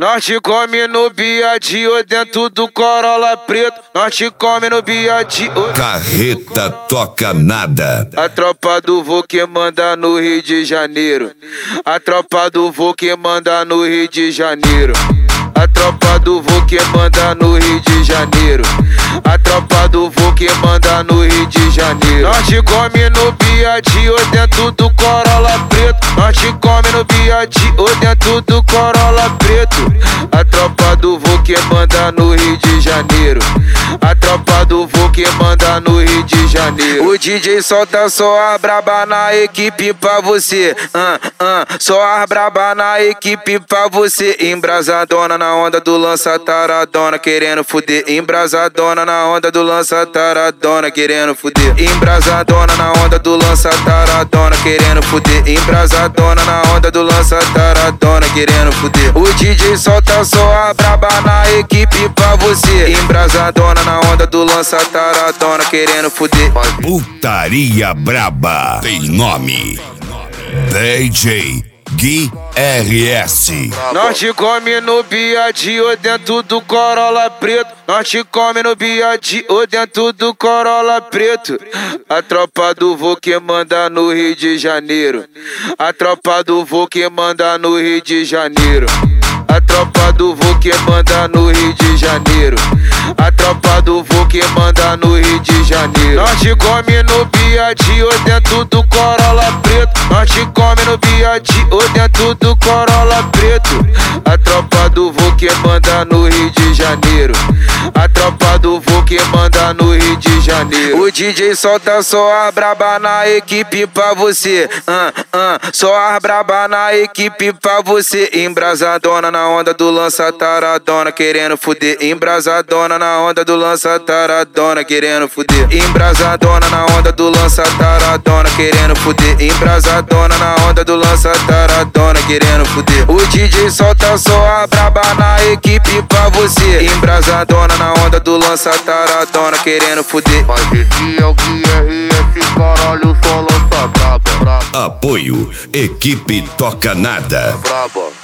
Nós te come no biadio dentro do Corolla preto. Nós te come no biadio. Carreta toca nada. A tropa do vô que manda no Rio de Janeiro. A tropa do vô que manda no Rio de Janeiro. A tropa do vô que manda no Rio de Janeiro. A tropa do vô que manda no Rio de Janeiro. Nós te come no biadio dentro do Corolla preto. Nós te come no biadio dentro do Corolla preto. A tropa do vô que manda no Rio de Janeiro. A tropa do vô que manda no Rio de Janeiro. O DJ solta só a braba na equipe pra você. Só a braba na equipe pra você. Embrasadona na onda do lança taradona querendo fuder. Embrasadona na onda do lança taradona querendo fuder. Embrasadona na onda do lança taradona querendo fuder. Embrasadona na onda do lança taradona querendo fuder. O DJ solta só a braba na equipe pra você. Embrasadona na onda do lança taradona querendo fuder. Putaria braba tem nome. DJ Gui RS. Nós te come no biadio dentro do Corolla preto. Nós te come no biadio dentro do Corolla preto. A tropa do vô que manda no Rio de Janeiro. A tropa do vô que manda no Rio de Janeiro. A tropa do vô que manda no Rio de Janeiro. A tropa do vô que manda no Rio de Janeiro. Nós te come no biadio dentro do Corolla preto. Nós te come no biadio dentro do Corolla preto. A tropa do vô que manda no Rio de Janeiro. A tropa do vô que manda no Rio de Janeiro. O DJ solta só a braba na equipe pra você. Só a braba na equipe pra você. Embrasadona na onda do lança taradona querendo fuder. Embrasadona na onda do lança taradona querendo fuder. Embrasadona na onda do lança taradona querendo fuder. Embrasadona na onda do lança taradona querendo fuder. O DJ solta só a braba na equipe pra você. Embrasadona na onda do lança taradona querendo fuder. Mas esse é o QRS, caralho, só lança braba. Apoio Equipe Toca Nada. Braba.